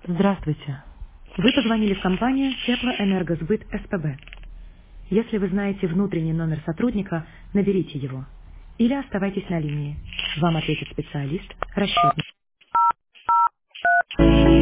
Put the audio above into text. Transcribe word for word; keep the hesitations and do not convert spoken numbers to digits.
Здравствуйте. Вы позвонили в компанию Теплоэнергосбыт СПБ. Если вы знаете внутренний номер сотрудника, наберите его. Или оставайтесь на линии. Вам ответит специалист расчетный.